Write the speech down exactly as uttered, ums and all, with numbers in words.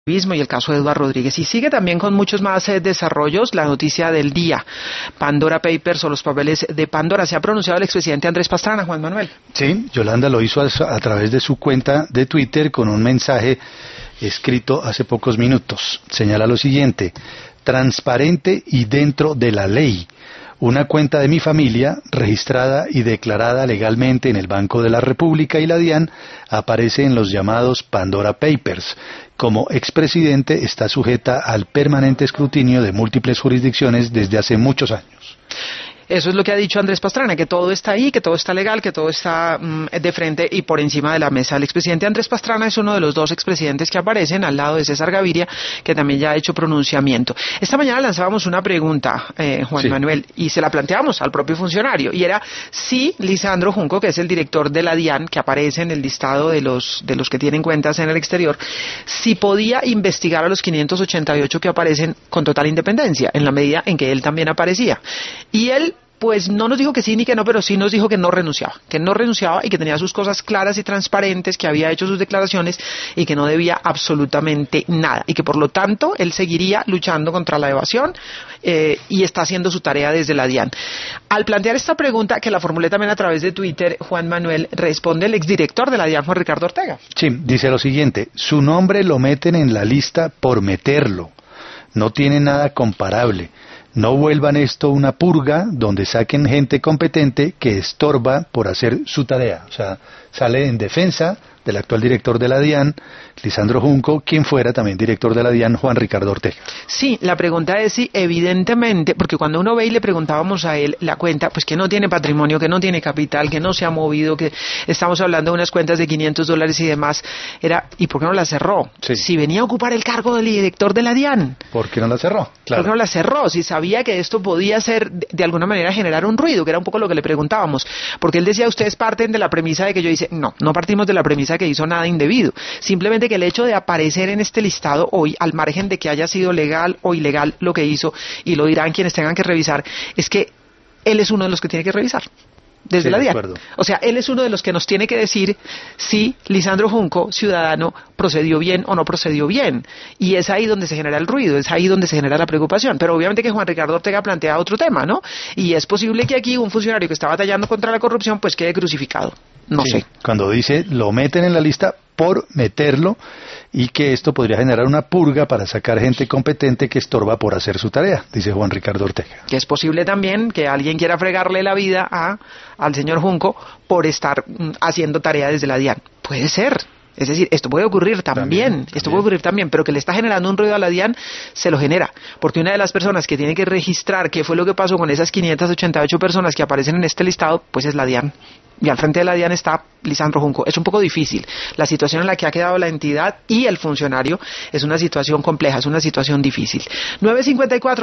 y el caso de Eduardo Rodríguez. Y sigue también con muchos más eh, desarrollos la noticia del día, Pandora Papers o los papeles de Pandora. Se ha pronunciado el expresidente Andrés Pastrana, Juan Manuel. Sí, Yolanda lo hizo a, a través de su cuenta de Twitter con un mensaje escrito hace pocos minutos. Señala lo siguiente: transparente y dentro de la ley. Una cuenta de mi familia, registrada y declarada legalmente en el Banco de la República y la DIAN, aparece en los llamados Pandora Papers. Como expresidente está sujeta al permanente escrutinio de múltiples jurisdicciones desde hace muchos años. Eso es lo que ha dicho Andrés Pastrana, que todo está ahí, que todo está legal, que todo está mmm, de frente y por encima de la mesa. El expresidente Andrés Pastrana es uno de los dos expresidentes que aparecen al lado de César Gaviria, que también ya ha hecho pronunciamiento. Esta mañana lanzábamos una pregunta, eh, Juan sí. Manuel, y se la planteamos al propio funcionario, y era si Lisandro Junco, que es el director de la DIAN, que aparece en el listado de los, de los que tienen cuentas en el exterior, si podía investigar a los quinientos ochenta y ocho que aparecen con total independencia, en la medida en que él también aparecía. Y él pues no nos dijo que sí ni que no, pero sí nos dijo que no renunciaba, que no renunciaba y que tenía sus cosas claras y transparentes, que había hecho sus declaraciones y que no debía absolutamente nada, y que por lo tanto él seguiría luchando contra la evasión eh, y está haciendo su tarea desde la DIAN. Al plantear esta pregunta, que la formulé también a través de Twitter, Juan Manuel, responde el exdirector de la DIAN, Juan Ricardo Ortega. Sí, dice lo siguiente: su nombre lo meten en la lista por meterlo, no tiene nada comparable. No vuelvan esto una purga donde saquen gente competente que estorba por hacer su tarea. O sea, sale en defensa del actual director de la DIAN, Lisandro Junco, quien fuera también director de la DIAN, Juan Ricardo Ortega. Sí, la pregunta es si evidentemente, porque cuando uno ve y le preguntábamos a él la cuenta, pues que no tiene patrimonio, que no tiene capital, que no se ha movido, que estamos hablando de unas cuentas de quinientos dólares y demás, era, ¿y por qué no la cerró? Sí. Si venía a ocupar el cargo del director de la DIAN. ¿Por qué no la cerró? Claro. ¿Por qué no la cerró? Si sabía que esto podía ser, de, de alguna manera, generar un ruido, que era un poco lo que le preguntábamos. Porque él decía, ustedes parten de la premisa de que yo hice, no, no partimos de la premisa que hizo nada indebido, simplemente que el hecho de aparecer en este listado hoy, al margen de que haya sido legal o ilegal lo que hizo, y lo dirán quienes tengan que revisar, es que él es uno de los que tiene que revisar desde sí, la DIAN. De o sea, él es uno de los que nos tiene que decir si Lisandro Junco, ciudadano, procedió bien o no procedió bien, y es ahí donde se genera el ruido, es ahí donde se genera la preocupación. Pero obviamente que Juan Ricardo Ortega plantea otro tema, ¿no? Y es posible que aquí un funcionario que está batallando contra la corrupción pues quede crucificado. No sí, sé. Cuando dice lo meten en la lista por meterlo, y que esto podría generar una purga para sacar gente competente que estorba por hacer su tarea, dice Juan Ricardo Ortega. Que es posible también que alguien quiera fregarle la vida a, al señor Junco por estar mm, haciendo tarea desde la DIAN. Puede ser. Es decir, esto puede ocurrir también, también, esto también. puede ocurrir también, pero que le está generando un ruido a la DIAN, se lo genera, porque una de las personas que tiene que registrar qué fue lo que pasó con esas quinientas ochenta y ocho personas que aparecen en este listado, pues es la DIAN. Y al frente de la DIAN está Lisandro Junco. Es un poco difícil. La situación en la que ha quedado la entidad y el funcionario es una situación compleja, es una situación difícil. nueve cincuenta y cuatro